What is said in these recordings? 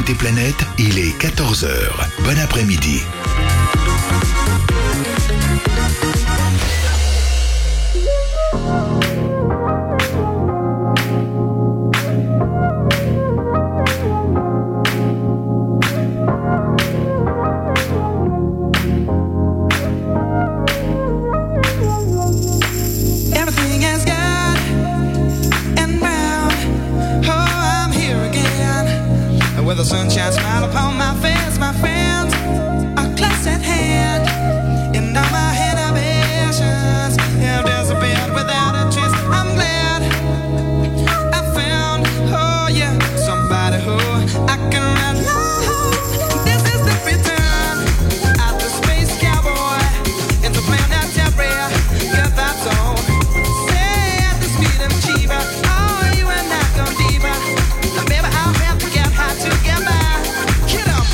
écoutez Planète, il est 14 heures. Bon après-midi. With a sunshine smile upon my face, my friends are close at hand. And all my inhibitions have disappeared without a trace. I'm glad I found, oh yeah, somebody who I can rely on. This is the return of the space cowboy. It's a planetary goodbye zone. Say at the speed of Chiba, oh, you and I go deeper. Baby, I'll have to get high to get by. Get up.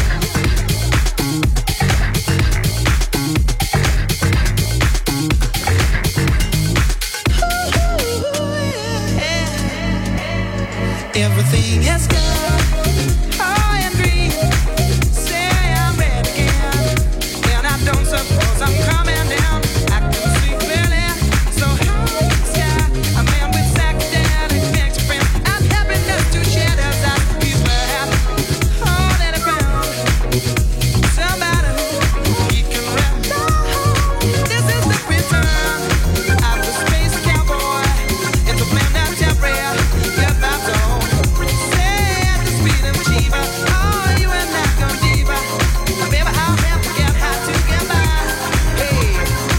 Everything is good. Oh, and green. Say I'm ready again. And I don't suppose I'm coming down. I can see clearly. So high in the sky. A man with psychedelic makes friends. I'm happiness to share those eyes. He's well. Oh, that I found somebody who he can rely on. This is the return of the space cowboy. It's a planetary goodbye zone. Say at the speed of Chiba, oh, you and I go deeper. Baby, I'll have to get high to get by. Hey.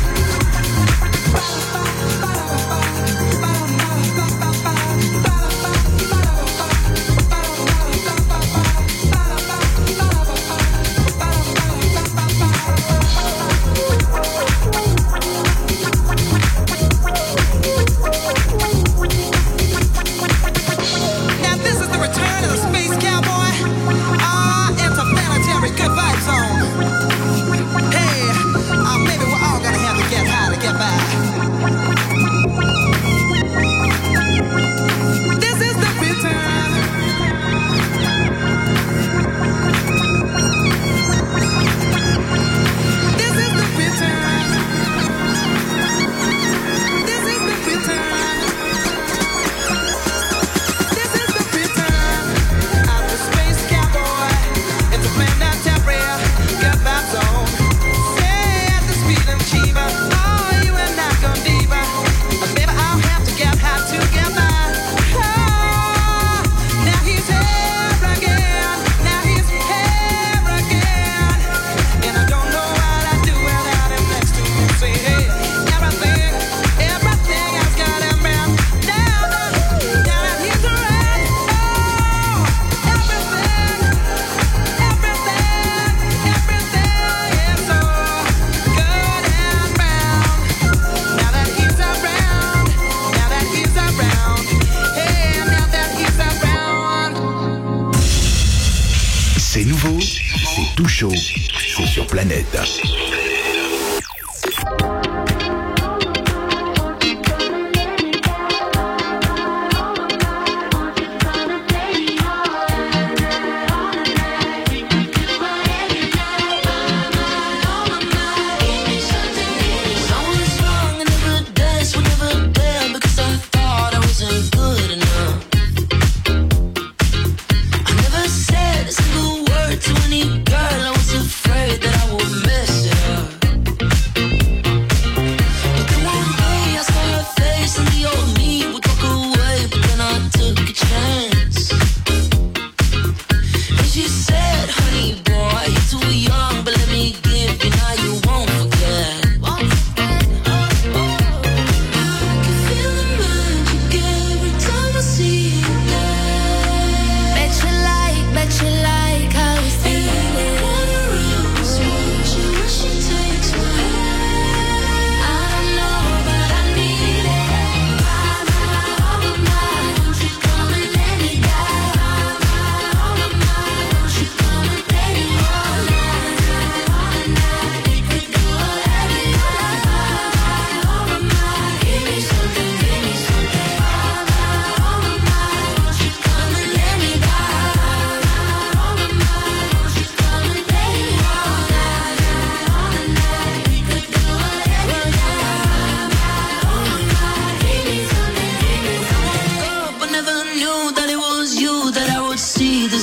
Now this is the return of the space cowboy. Interplanetary good vibe zone. Hey, maybe we're all gonna have to get high to get by. This is the return. This is the return. This is the return. This is the return of the space cowboy. It's a planetary goodbye zone. Say at the speed of Chiba, oh, you and I go deeper. Baby, I'll have to get high to get by. Oh, now he's here again. Now he's here again. And I don't know what I'd do without him next to me. Say, hey, everything has got him round. Now that he's around. Oh, everything is so good and round. Now that he's around. Now that he's around. Hey, now that he's around. C'est nouveau, c'est tout chaud, c'est sur Planète. Said a single word to any girl. I was afraid that I would mess it up.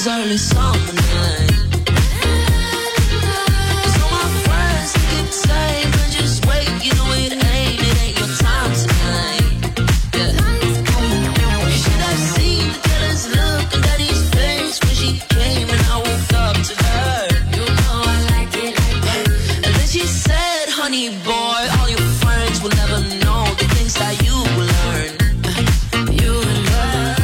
It's early summer night. So my friends keep saying, but just wait, you know it ain't your time tonight. Yeah. You should have seen the jealous look on Daddy's face when she came and I woke up to her. You know I like it like that. And then she said, honey boy, all your friends will never know the things that you will learn. You will learn.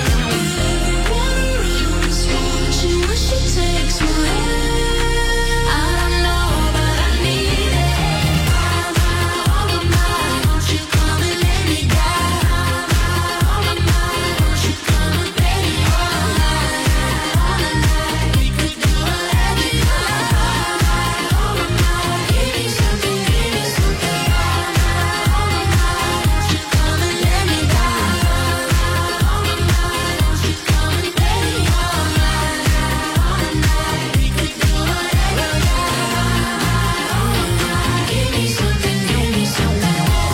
She takes me where I don't know, but I need it. All of mine, won't you come and lay me down? All of mine, won't you come and baby all night? We could do whatever you like. All of mine, give me something, give me something. All of mine, won't you come and lay me down? All of mine, won't you come and baby all night? We could do whatever you like. Give me something, give me something.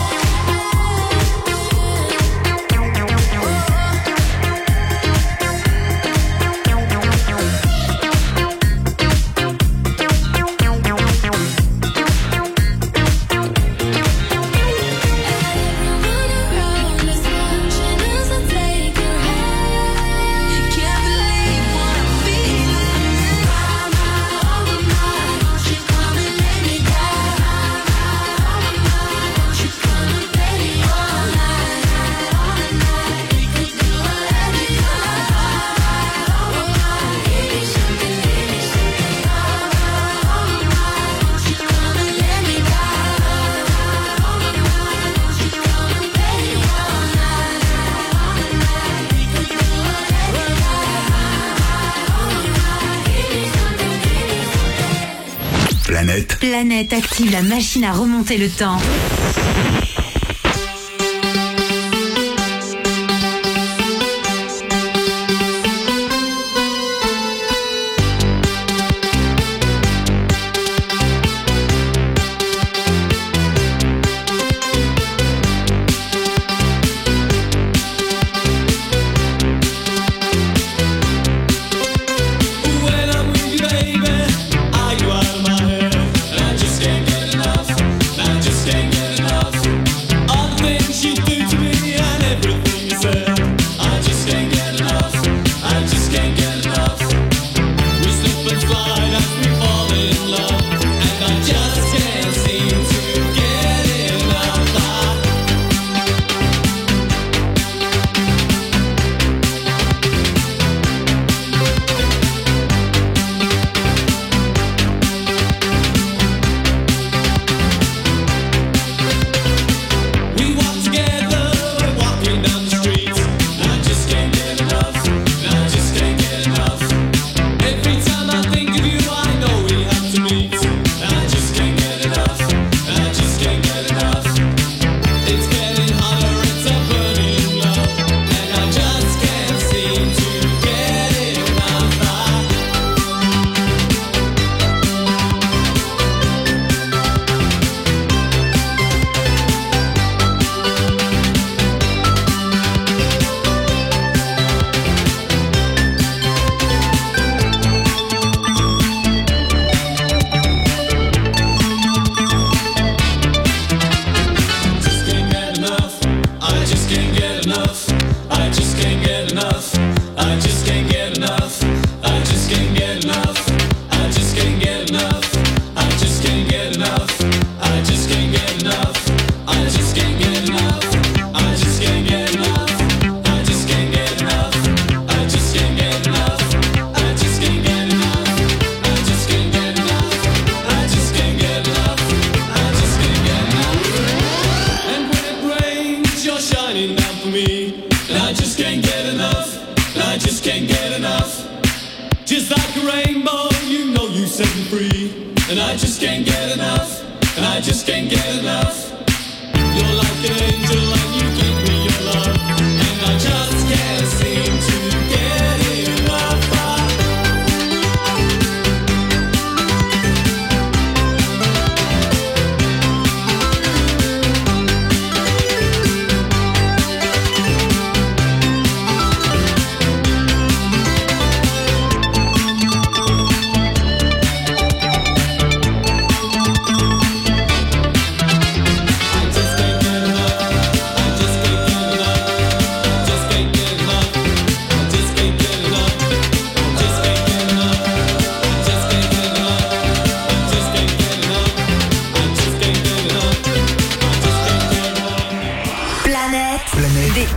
Planète active la machine à remonter le temps.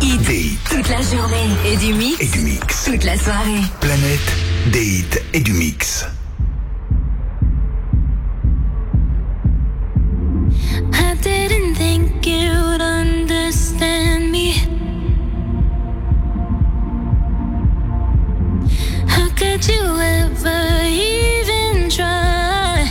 hits des hits toute la journée et du mix et du mix. toute la soirée. Planète des hits et du mix. I didn't think you'd understand me. How could you ever even try?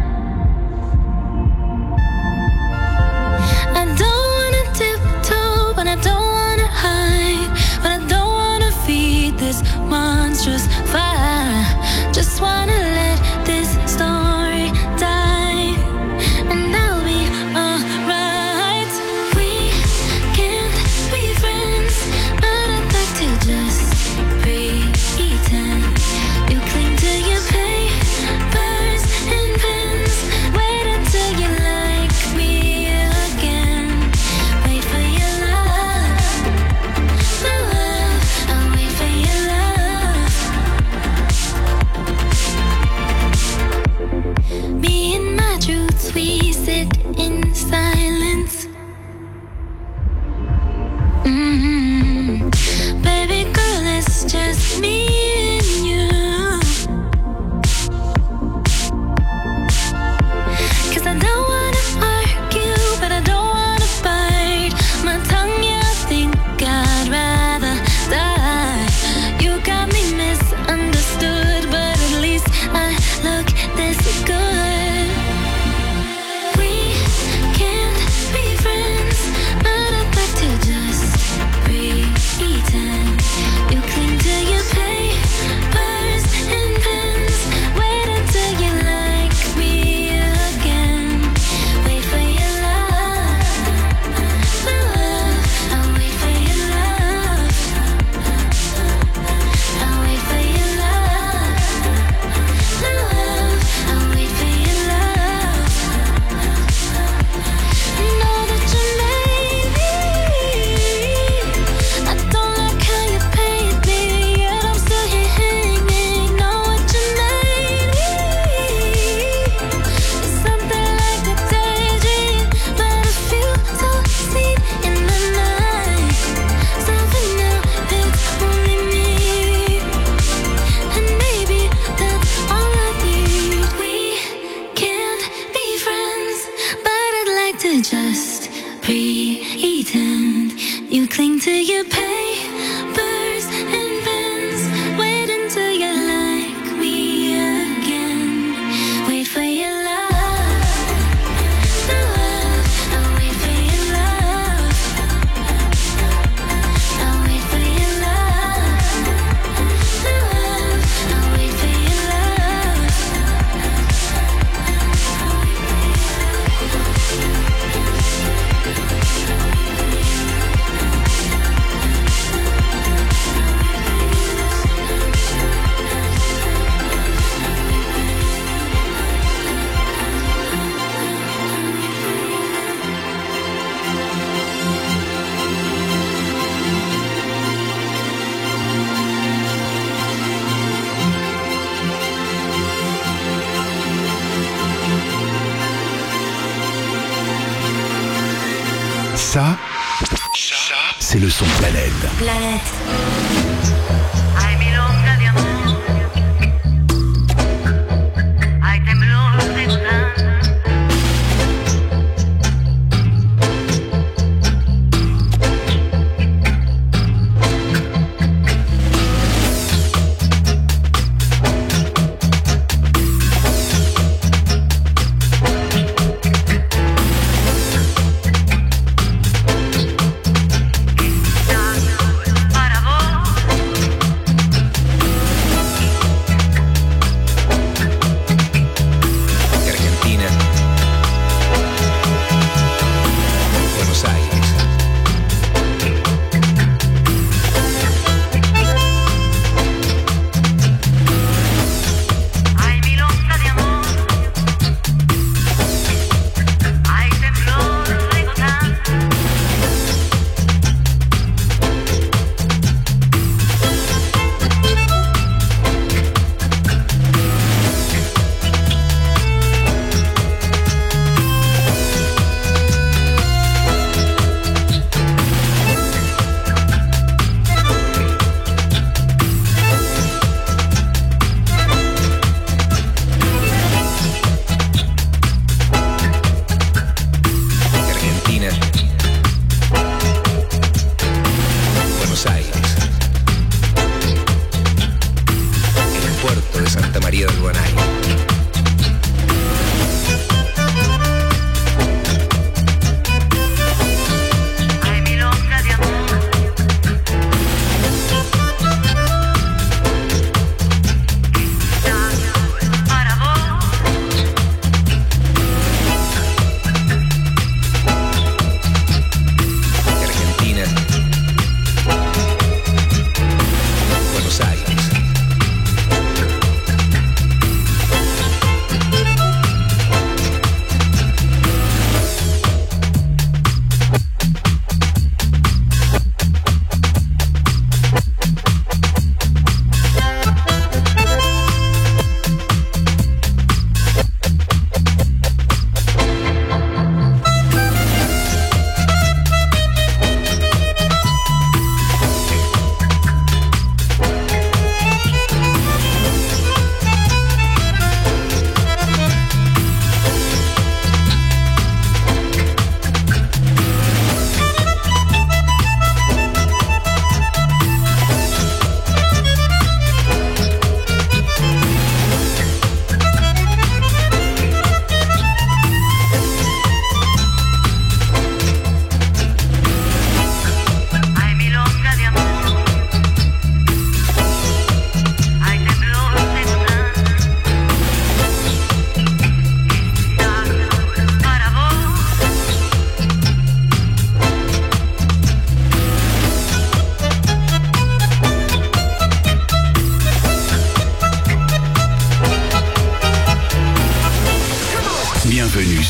I don't wanna tiptoe, but I don't wanna hide. But I don't wanna feed this monstrous fire. Just wanna let this story die, and I'll be alright. We can't be friends, but I'd like to just pretend. You cling to your papers and pens. Wait until you like me again. Wait for your love, I'll wait for your love. Me and my truths, we sit in silence. Baby girl, it's just me and you. 'Cause I don't wanna argue, but I don't wanna bite my tongue. Yeah, I think I'd rather die. You got me misunderstood, but at least I look this good. We can't be friends, but I'd like to just pretend. You cling to your papers and pens. Wait until you like me again. Wait for your love, I'll wait for your love. I'll wait for your love, I'll wait for your love. Know that you made me. I don't like how you paid me, yet I'm still here hanging. Know what you made me. It's something like a daydream, but I feel so seen in my mind. So for now, it's only me, and maybe that's all I need. We can't be friends, but I'd like to just pretend. You cling to your papers and pens. Wait until you like me again. Wait for your love, I'll wait for your love. I'll wait for your love, I'll wait for your love. Ça, c'est le son Planète. Planète. Hai milonga di amore, hai temblor de gozar. Para vos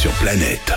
sur Planète.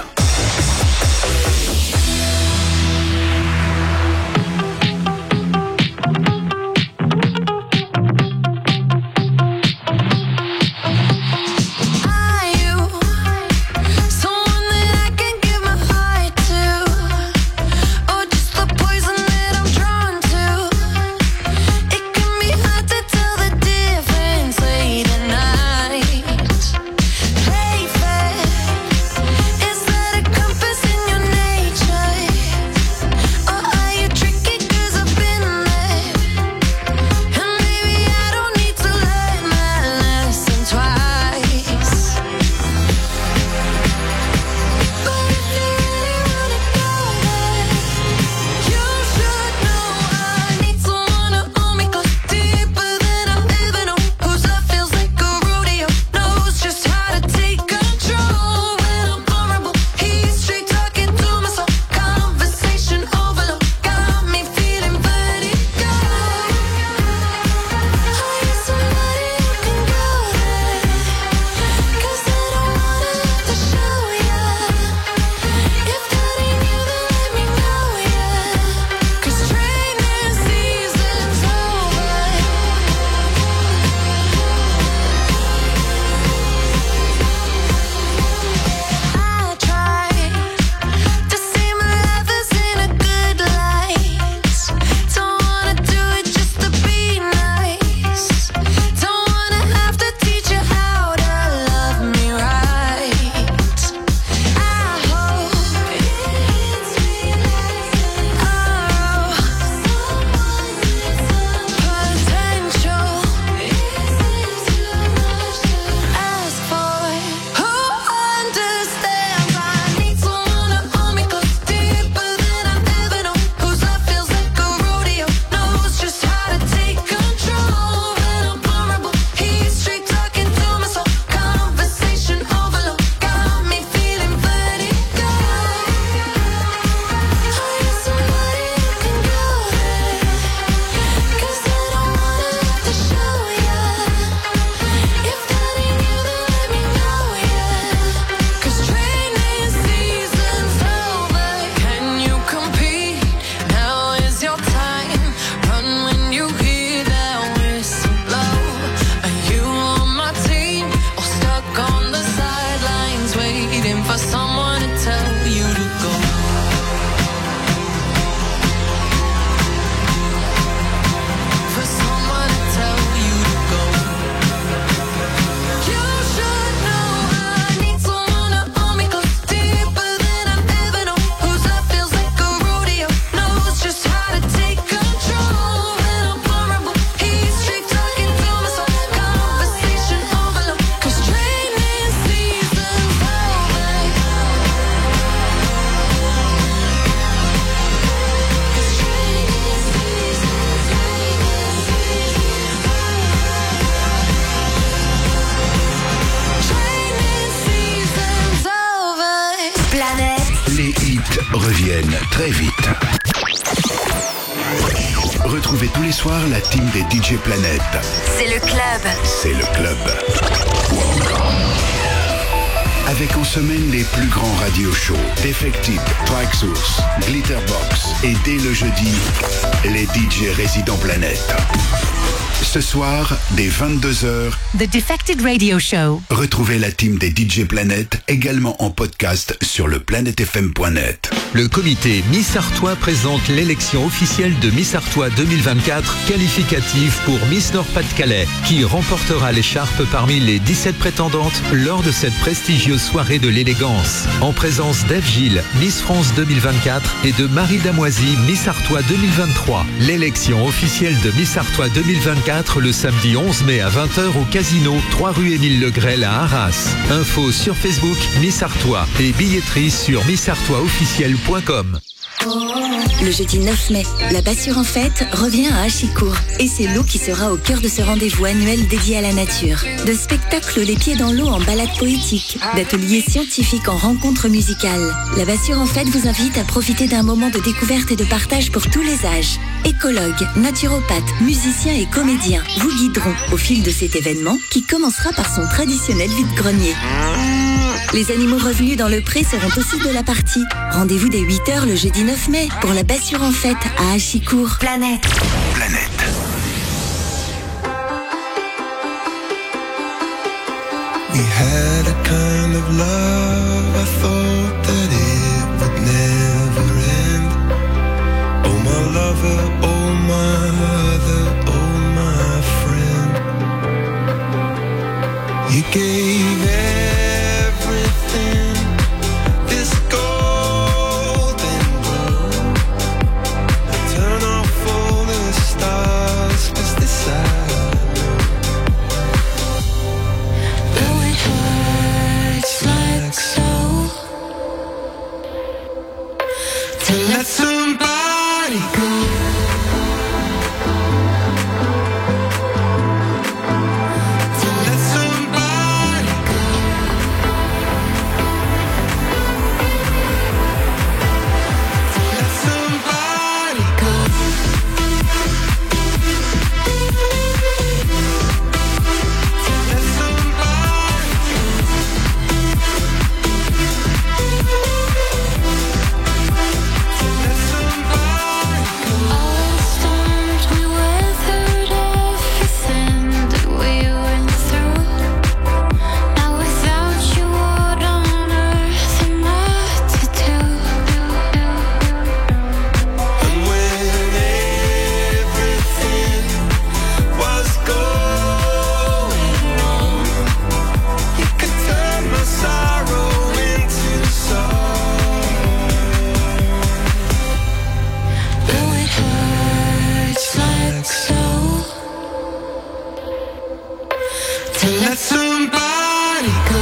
Reviennent très vite. Retrouvez tous les soirs la team des DJ Planète. C'est le club. C'est le club. Avec en semaine les plus grands radio shows, Defected, Tracksource, Glitterbox et dès le jeudi, les DJ résidents Planète. Ce soir, dès 22h, The Defected Radio Show. Retrouvez la team des DJ Planète également en podcast sur le planetefm.net. Le comité Miss Artois présente l'élection officielle de Miss Artois 2024, qualificative pour Miss Nord-Pas-de-Calais, qui remportera l'écharpe parmi les 17 prétendantes lors de cette prestigieuse soirée de l'élégance. En présence d'Ève Gilles, Miss France 2024 et de Marie Damoisy, Miss Artois 2023. L'élection officielle de Miss Artois 2024 le samedi 11 mai à 20h au Casino, 3 rue Émile Legrel à Arras. Info sur Facebook Miss Artois et billetterie sur missartoisofficiel.com. Le jeudi 9 mai, la Bassure en fête revient à Achicourt et c'est Lou qui sera au cœur de ce rendez-vous annuel dédié à la nature. De spectacles les pieds dans l'eau en balade poétique, d'ateliers scientifiques en rencontres musicales. La Bassure en fête vous invite à profiter d'un moment de découverte et de partage pour tous les âges. Écologues, naturopathes, musiciens et comédiens vous guideront au fil de cet événement qui commencera par son traditionnel vide-grenier. Les animaux revenus dans le pré seront aussi de la partie. Rendez-vous dès 8h le jeudi 9 mai pour la Bassure en fête à Achicourt. Planète. Planète. We had a kind of love, I thought that it would never end. Oh my lover, oh my other, oh my friend. You gave everything, this golden glow. Now turn off all the stars, 'cause this I know. Oh, it hurts like so to let somebody go. To let somebody go. To let somebody go. To let all the storms we weathered, everything that we went through. Now without you, what on earth am I to do? And when everything was going wrong, you could turn my sorrow into song. Oh, it hurts like so to let somebody go.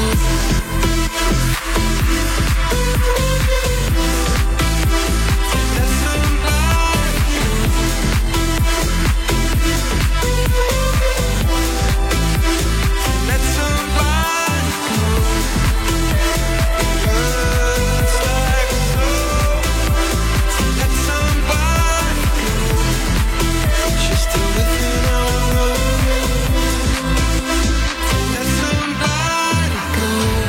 Let somebody go. Hurts like so. Let somebody go. She's still within our room. Let somebody go.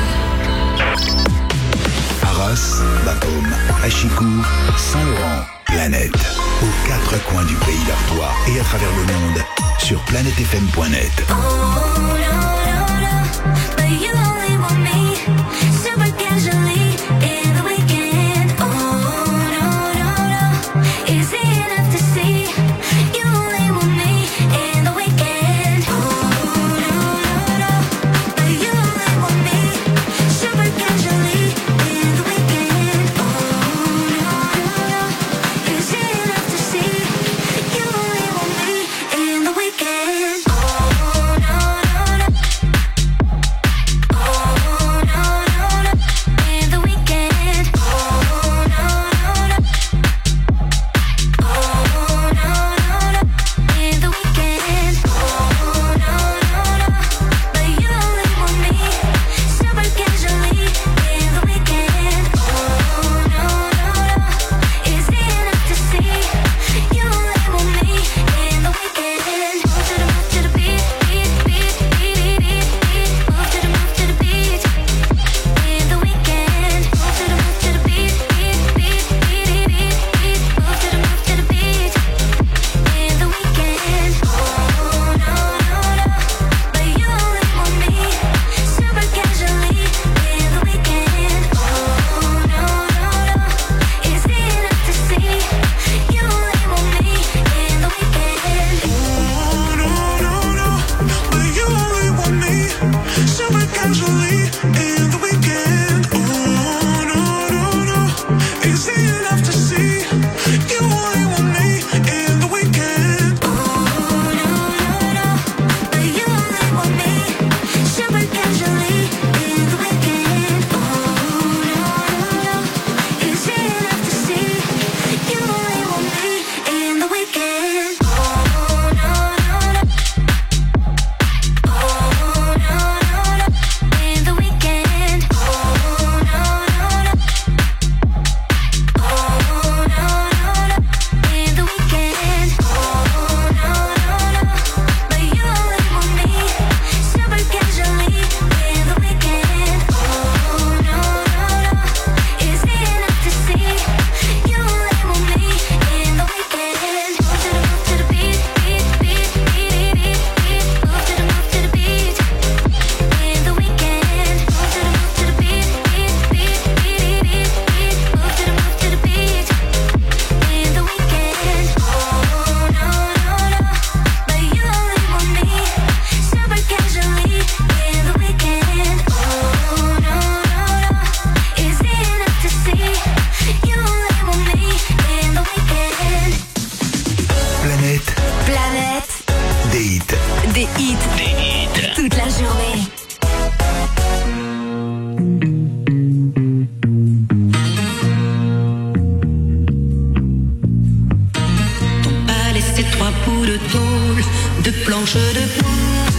Arras, Bapaume, Achicourt, Saint-Laurent, Planète. Aux quatre coins du pays d'Artois et à travers le monde sur planètefm.net. Oh, no, no, no, but you only want me super casually in the weekend. Oh, no, no, no, easy enough to see you only want me in the weekend. Oh, no, no, no, but you only want me super casually in the weekend. Oh, no, no, no, easy enough to see you only want me in the weekend. Oh, no, no, no. Oh, Planète. Des hits. Des hits. Toute la journée. Pas laisser 3 bouts de tôle, de planches de bois.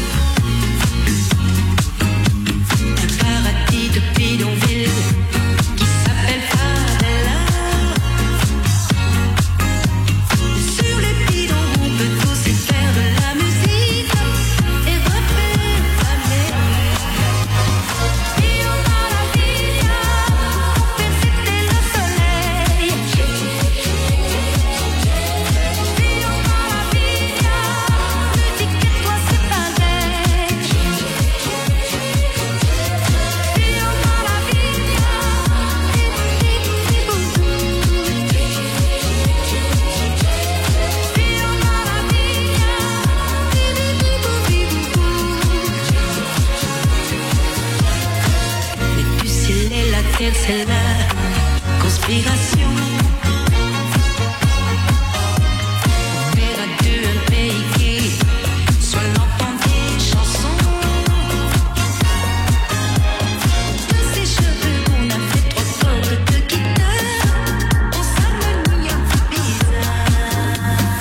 Un paradis de bidonville qui s'appelle Favela. Sur les bidons, on peut aussi faire de la musique et refaire la mer. Io maravilla, per c'était le soleil. Io maravilla, me dis que toi c'est pareil. Io maravilla, mais du ciel et la terre, c'est la conspiration. Faire à deux un pays qui soit l'entend des chansons. De ses cheveux, on a fait 3 cordes de guitare. On s'harmonie un peu bizarre.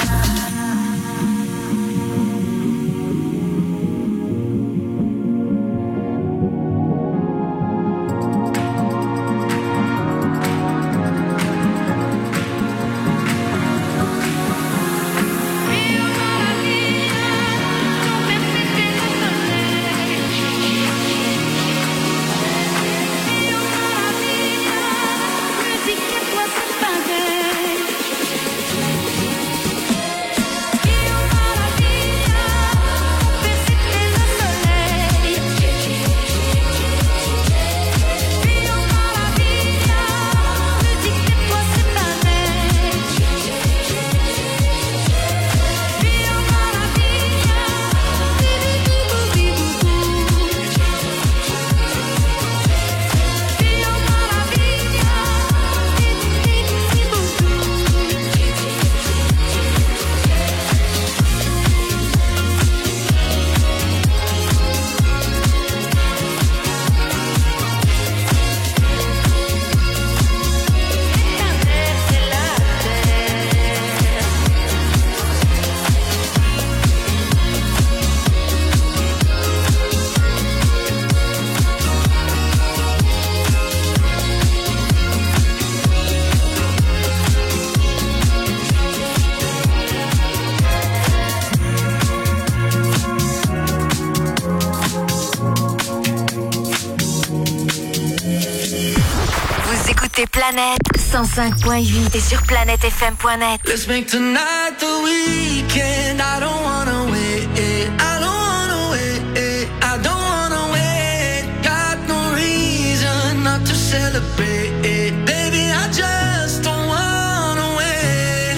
Vous écoutez Planète 105.8 et sur planètefm.net. Let's make tonight the weekend. I don't wanna wait. I don't wanna wait. I don't wanna wait. Got no reason not to celebrate. Baby, I just don't wanna wait.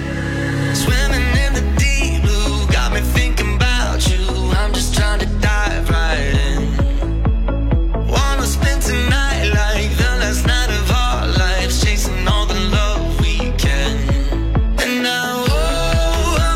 Swimming in the deep blue, got me thinking about you. I'm just trying to dive right in. Wanna spend tonight like the last night of our lives, chasing all the love we can. And now, oh,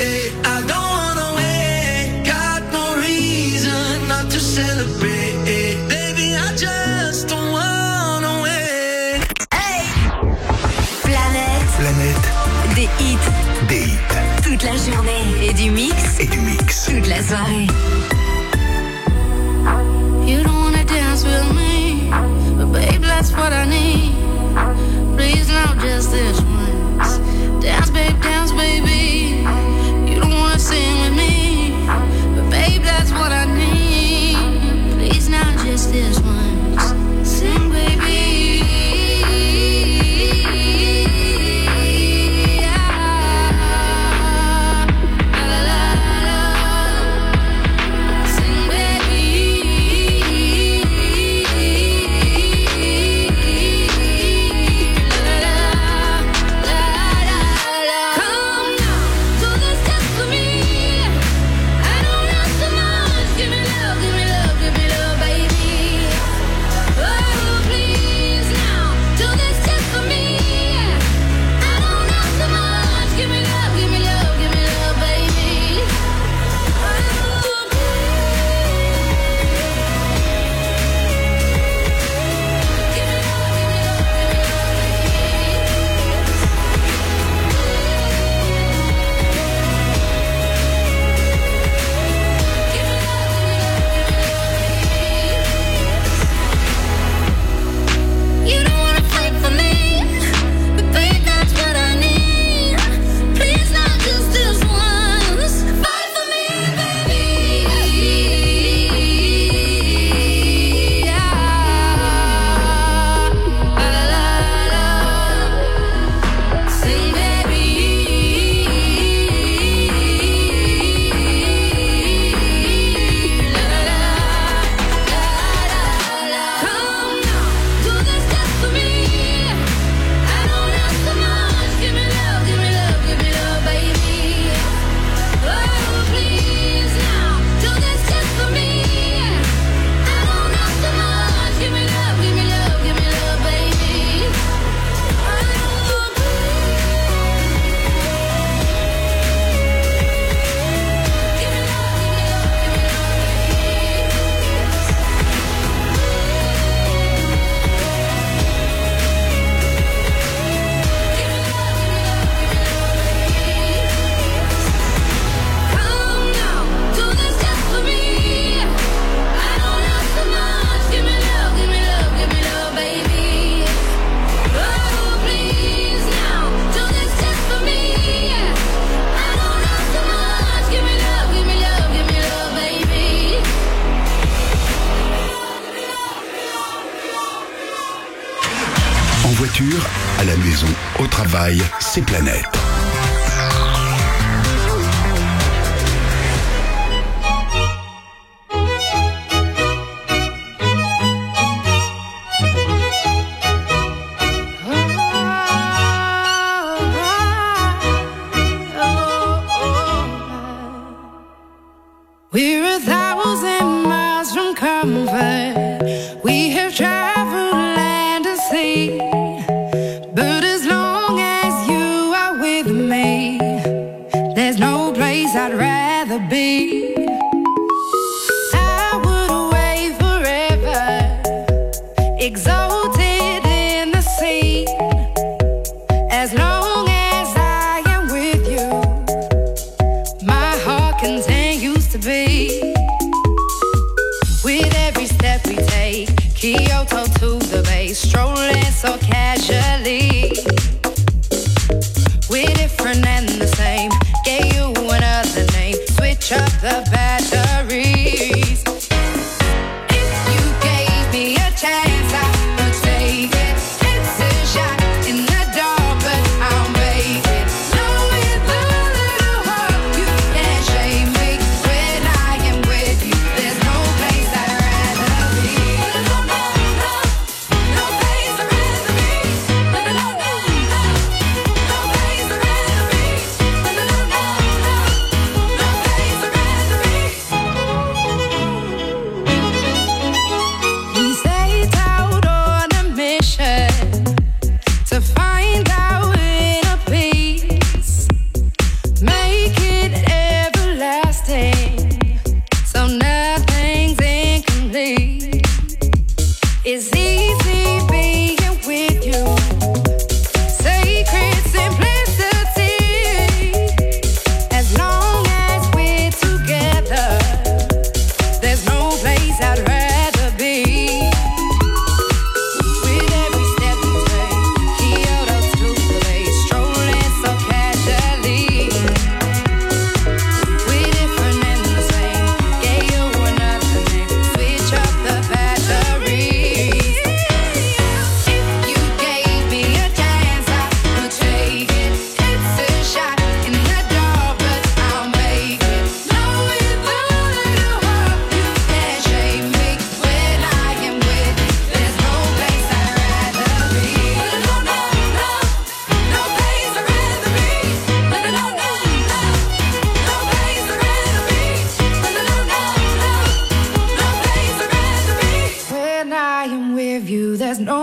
I don't wanna wait. Got no reason not to celebrate. Baby, I just don't wanna wait. Planète. Des hits. Toute la journée. Et du mix. Toute la soirée. You don't wanna dance with me, but babe, that's what I need. Please, now just this once. Dance, baby. You don't wanna sing with me, but babe, that's what I need. Please, now just this once. Sing, baby. À la maison, au travail, c'est Planète. We're 1,000 miles from comfort. We have traveled land and sea. But as long as you are with me, there's no place I'd rather be. I would away forever, exalted in the sea. As long as I am with you, my heart continues to beat. With every step we take, Kyoto to the bay, strolling so casually. We're different and the same, gave you another name, switch up the batteries. If you gave me a chance, I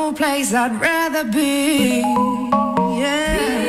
no place I'd rather be. Yeah.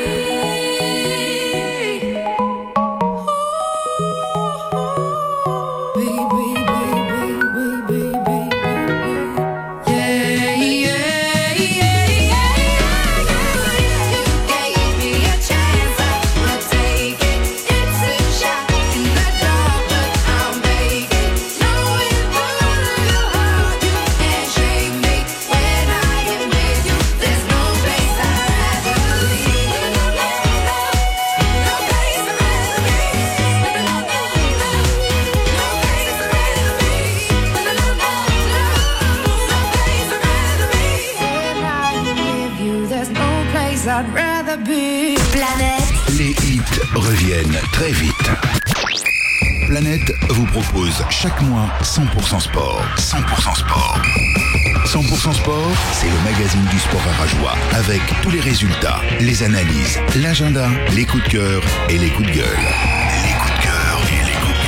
I'd rather be. Planète. Les hits reviennent très vite. Planète vous propose chaque mois 100% sport. 100% sport. 100% sport, c'est le magazine du sport arageois avec tous les résultats, les analyses, l'agenda, les coups de cœur et les coups de gueule. Les coups de cœur et les coups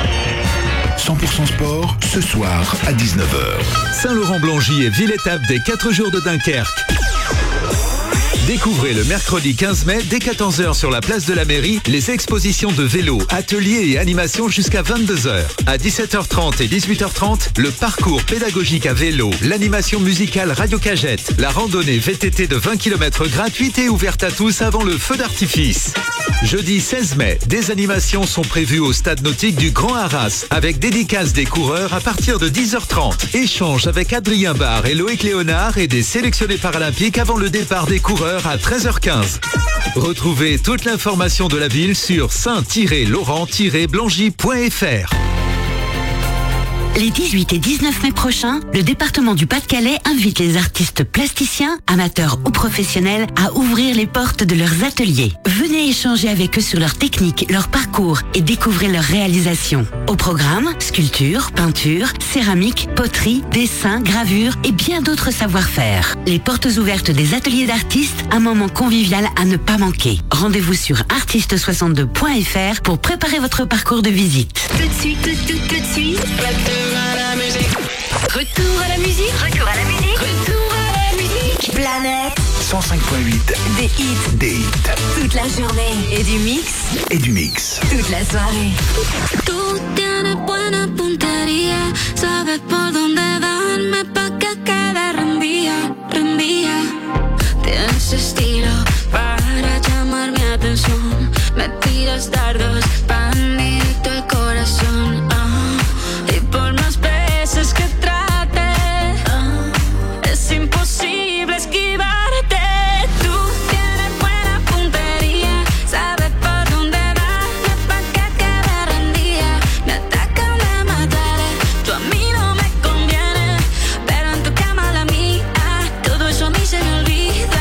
de gueule. 100% sport, ce soir à 19h. Saint-Laurent-Blangy et Ville-Étape des 4 jours de Dunkerque. Découvrez le mercredi 15 mai dès 14h sur la place de la mairie les expositions de vélo, ateliers et animations jusqu'à 22h. À 17h30 et 18h30, le parcours pédagogique à vélo, l'animation musicale Radio Cagette, la randonnée VTT de 20 km gratuite et ouverte à tous avant le feu d'artifice. Jeudi 16 mai, des animations sont prévues au stade nautique du Grand Arras avec dédicace des coureurs à partir de 10h30. Échange avec Adrien Barre et Loïc Léonard et des sélectionnés paralympiques avant le départ des coureurs à 13h15. Retrouvez toute l'information de la ville sur saint-laurent-blangy.fr. Les 18 et 19 mai prochains, le département du Pas-de-Calais invite les artistes plasticiens, amateurs ou professionnels, à ouvrir les portes de leurs ateliers. Venez échanger avec eux sur leurs techniques, leur parcours et découvrez leurs réalisations. Au programme, sculpture, peinture, céramique, poterie, dessin, gravure et bien d'autres savoir-faire. Les portes ouvertes des ateliers d'artistes, un moment convivial à ne pas manquer. Rendez-vous sur artiste62.fr pour préparer votre parcours de visite. Tout de suite, tout de suite. Retour à la musique. Retour à la musique. Retour à la musique. Planète. 105.8. Des hits. Des hits. Toute la journée. Et du mix. Et du mix. Toute la soirée. Tú tienes buena puntería, sabes por dónde darme pa' que quede rendía. Tienes estilo para llamar mi atención. Me tiras dardos pa' directo al corazón. Y por más veces que trate, es imposible esquivarte. Tú tienes buena puntería, sabes por dónde darme pa' que quede rendida. Me atacan, me mataré, tú a mí no me conviene, pero en tu cama la mía, todo eso a mí se me olvida.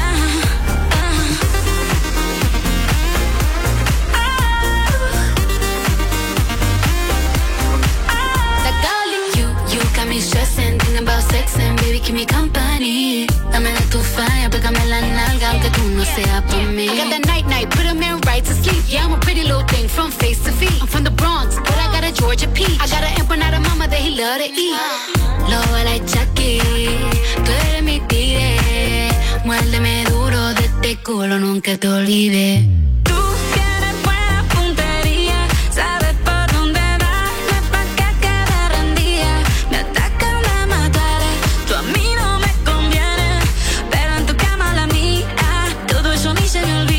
Stressing, thinking about sex and baby, keep me company. Dame de tu falla, pégame la nalga, aunque tú no seas por mí. I got that night, put 'em in right to sleep. Yeah, I'm a pretty little thing from face to feet. I'm from the Bronx, but I got a Georgia peach. I got an empanada mama that he love to eat. Lobo like Chucky, tú eres mi tigre. Muérdeme duro de este culo, nunca te olvides. Tú tienes buena puntería, sabes por dónde darme pa' que quede rendida. Me atacan, me mataré, tú a mí no me conviene, pero en tu cama la mía, todo eso a mí se me olvida.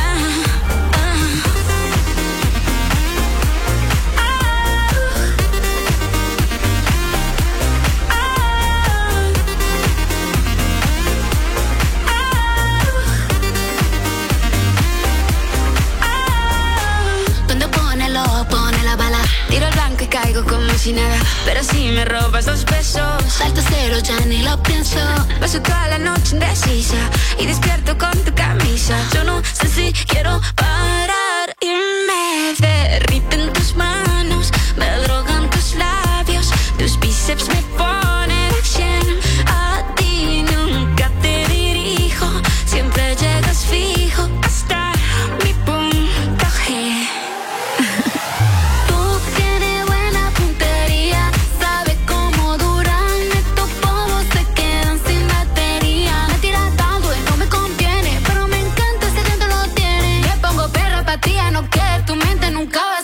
Tiro el blanco y caigo como si nada, pero si me robas 2 pesos, salto cero, ya ni lo pienso. Paso toda la noche indecisa y despierto con tu camisa. Yo no sé si quiero parar y me derriten tus manos, me drogan tus labios, tus bíceps me ponen a 100. A ti nunca te dirijo, siempre llegas fijo hasta mi punto G. Sabe cómo duran estos polvos, se quedan sin batería.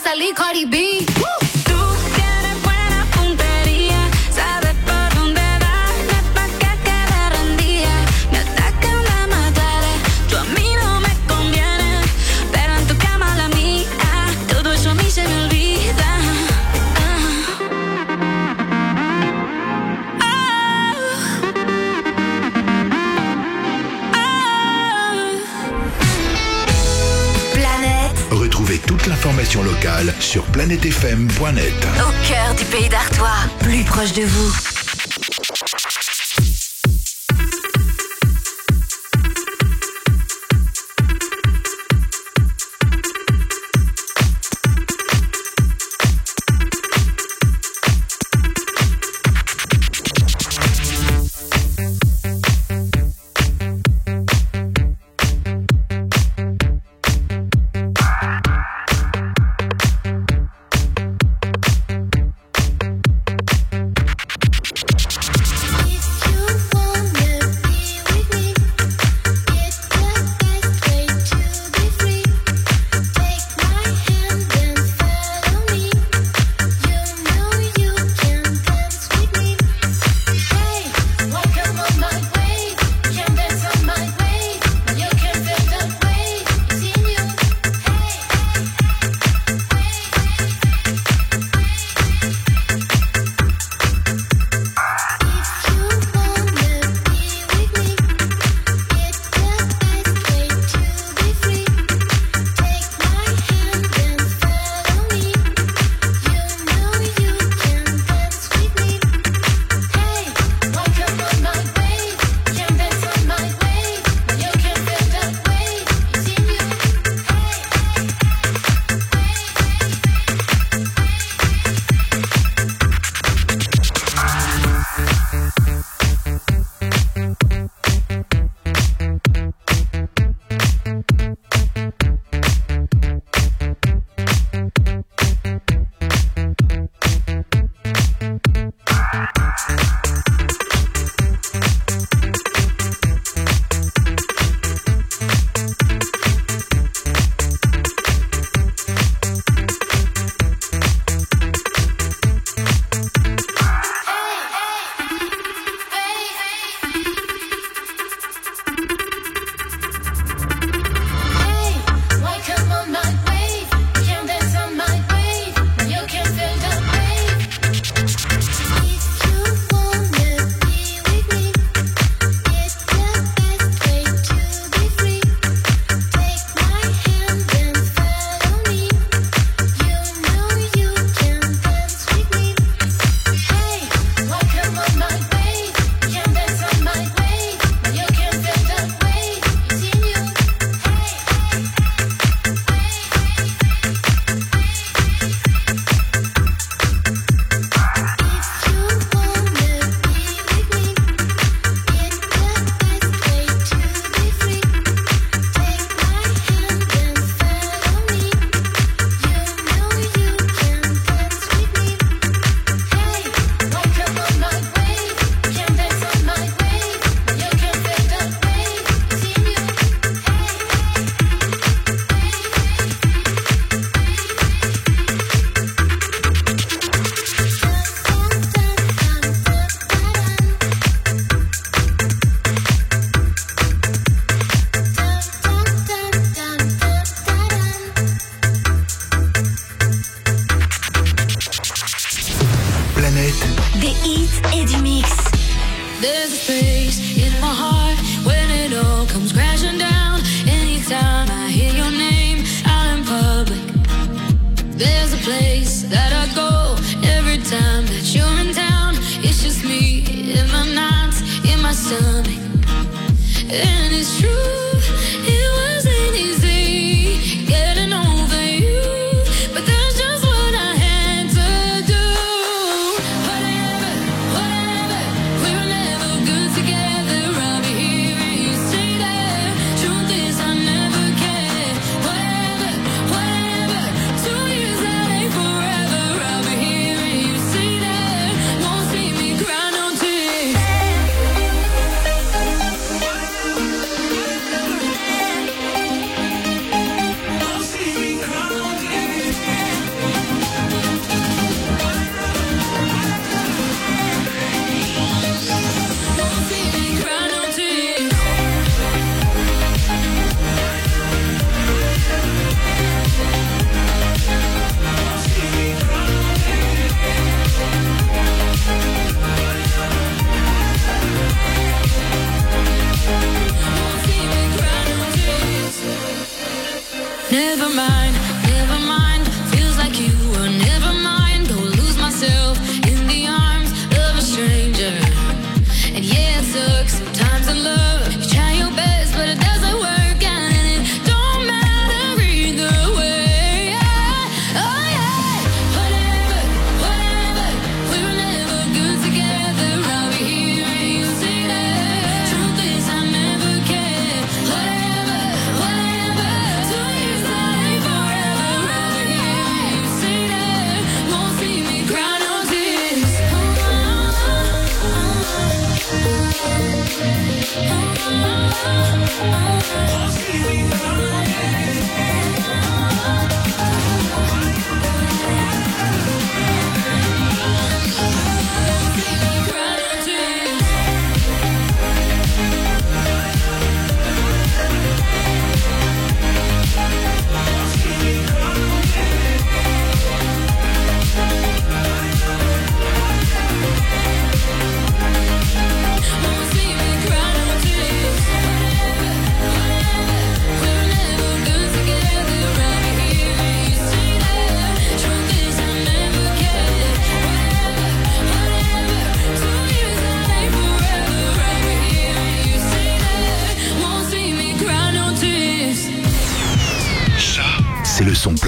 salir Cardi B. Tú tienes buena puntería, sabes por dónde darme pa' que quede rendida. Me atacan de mataré, tú a mí no me conviene, pero en tu cama la mía, todo eso a mí se me olvida. Planète, Retrouvez toute l'information locale sur planetefm.net. au cœur du pays d'Artois, plus proche de vous. Des hits et du mix. There's a space in my heart when it all comes crashing down. Anytime I hear your name out in public, there's a place that I go every time that you're in town. It's just me in my nights, in my stomach, and it's true. It wasn't easy getting over you, but that's just what I had to do. Whatever, we were never good together. I'll be here and you stay there. Truth is I never cared. Whatever, 2 years that ain't forever. I'll be here and you stay there.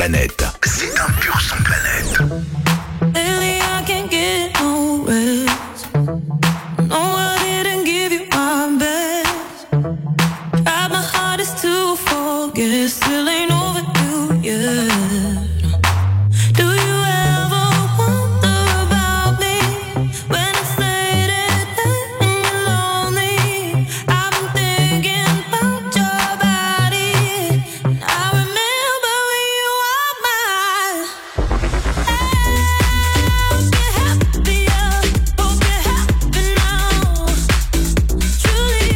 Planète. C'est un pur son Planète. Lately I can't get no rest. No, I didn't give you my best. Tried my hardest to forget, still ain't over you yet. Do you ever wonder about me when it's late at night and you're lonely? I've been thinking about your body, and I remember when you were mine. Hope you're happier, hope you're happy now. Truly,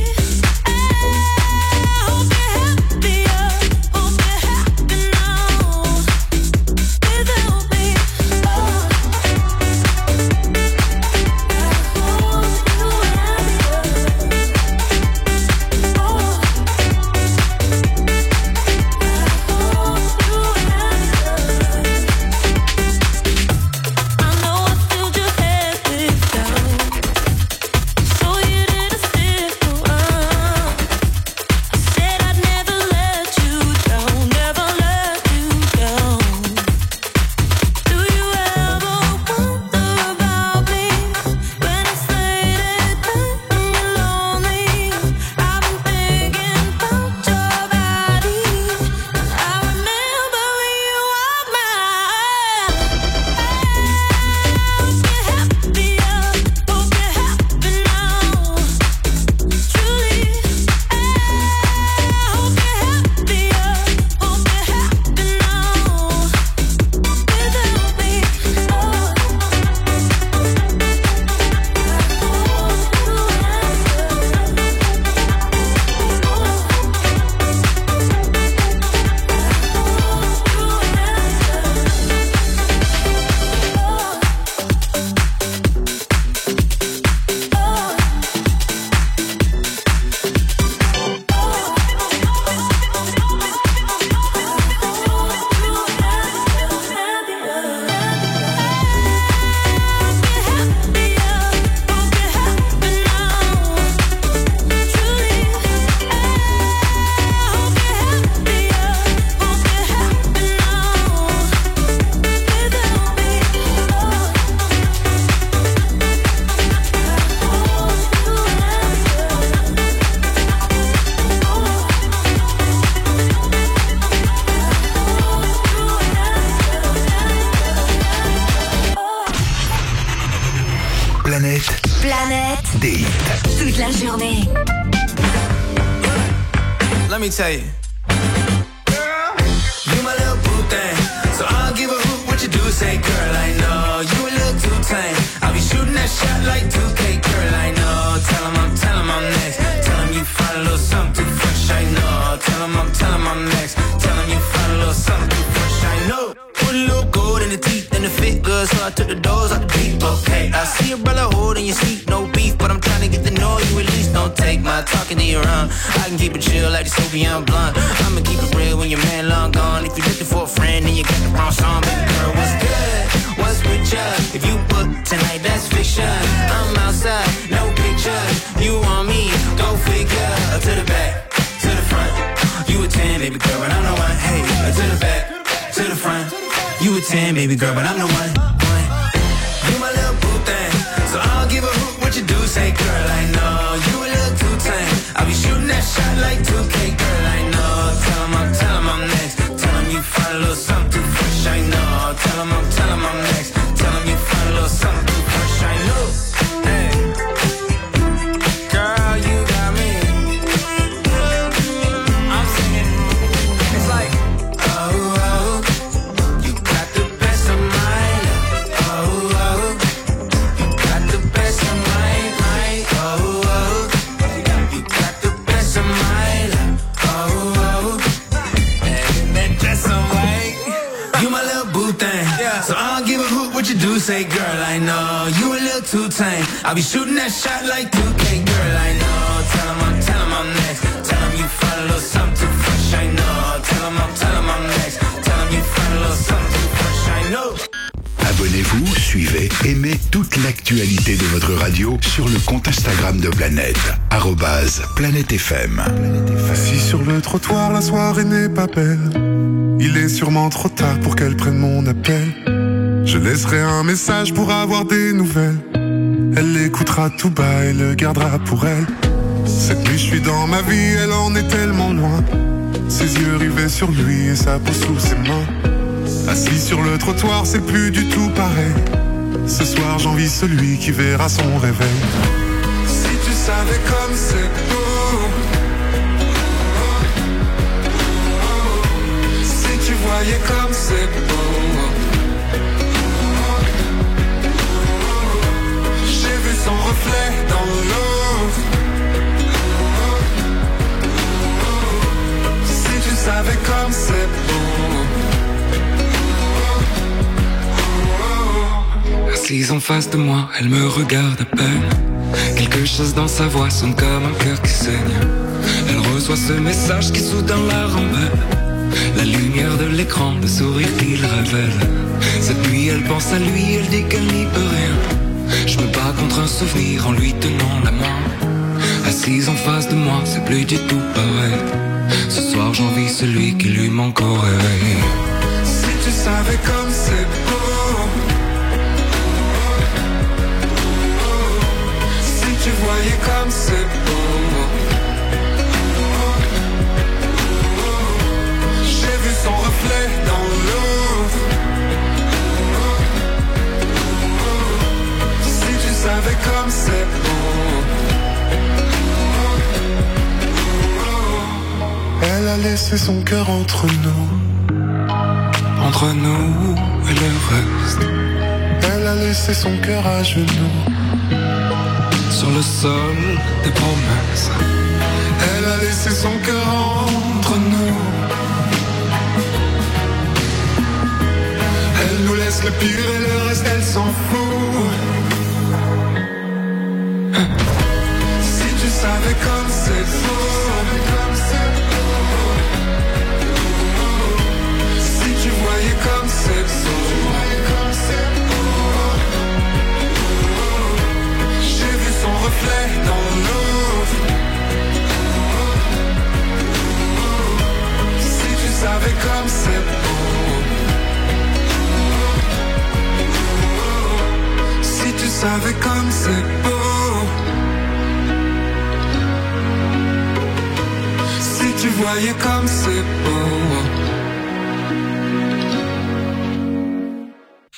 hope you're happier, hope you're happy now. Without me, I know I filled your head with doubt, so you didn't stick around. I said I'd never let you down, never let you down. Do you ever wonder about me when it's late at night and you're lonely? I've been thinking about your body, and I remember when you were mine. Hope you're happier, hope you're happy now. Truly, hope you're happier, hope you're happy now. Without me, Planète des hits. Toute la journée. Let me tell you, you my little boo thing, so I'll give a hoot what you do. Say, girl, I know you a little too tame. I'll be shooting that shot like 2K, girl, I know. Tell him I'm next. Tell him you find a little something too fresh, I know. Tell him I'm next. Tell him you find a little something too fresh, I know. Put a little gold in the teeth and the fit good, so I took the doors out the deep. Okay, I see a brother holding your seat, no beef, but I'm trying to get to know you at least. Don't take my talking to your own. I can keep it chill like the Soviet blunt. I'ma keep it real when your man long gone. If you're looking for a friend, then you got the wrong song. Baby girl, what's good? What's with ya? If you book tonight, that's fiction. I'm outside, no pictures. You want me? Go figure. To the back, to the front. You a 10, baby girl, but I'm the one. Hey, to the back, to the front. You a 10, baby girl, but I'm the one. You my little boo thing, so I'll give a hoot what you do. Say, girl, I know you a little too tame. I'll be shooting that shot like 2K, girl, I know. Tell him I'm next. Tell him you find a little something too fresh, I know. Tell him I'm next. Tell him you find a little something too fresh, I know. Hey, girl, you got me. I'm singing. It's like, oh, you got the best of mine. Oh, you got the best of mine. Oh, you got the best of mine. Oh, and that's so right. You my little boo thing, so I don't give a hoot what you do. Say, girl, I know you a little too tame. I'll be shooting that shot like 2K, girl, I know. Tell him I'm next. Tell him you find a little something too fresh, I know. Tell him I'm next. Tell him you find a little something too fresh, I know. Abonnez-vous suivez, aimez toute l'actualité de votre radio sur le compte Instagram de Planète, @Planète FM. Assis sur le trottoir, la soirée n'est pas belle. Il est sûrement trop tard pour qu'elle prenne mon appel. Je laisserai un message pour avoir des nouvelles. Elle l'écoutera tout bas et le gardera pour elle. Cette nuit je suis dans ma vie, elle en est tellement loin. Ses yeux rivés sur lui et sa peau sous ses mains. Assis sur le trottoir, c'est plus du tout pareil. Ce soir j'envie celui qui verra son réveil. Si tu savais comme c'est beau, si tu voyais comme c'est beau. J'ai vu son reflet dans l'eau. Si tu savais comme c'est beau. Assise en face de moi, elle me regarde à peine. Quelque chose dans sa voix sonne comme un cœur qui saigne. Elle reçoit ce message qui soudain la rend belle. La lumière de l'écran, le sourire qu'il révèle. Cette nuit elle pense à lui, elle dit qu'elle n'y peut rien. Je me bats contre un souvenir en lui tenant la main. Assise en face de moi, c'est plus du tout pareil. Ce soir j'envie celui qui lui manque au réveil. Si tu savais comme c'est beau. Si tu voyais comme c'est beau. J'ai vu son reflet dans l'eau. Si tu savais comme c'est beau. Elle a laissé son cœur entre nous. Entre nous et le reste. Elle a laissé son cœur à genoux. Sur le sol des promesses. Elle a laissé son cœur entre nous. Elle nous laisse le pire et le reste elle s'en fout. Si tu savais comme c'est beau. Si tu voyais comme c'est beau. Reflet dans l'eau. Si tu savais comme c'est beau. Si tu savais comme c'est beau. Si tu voyais comme c'est beau.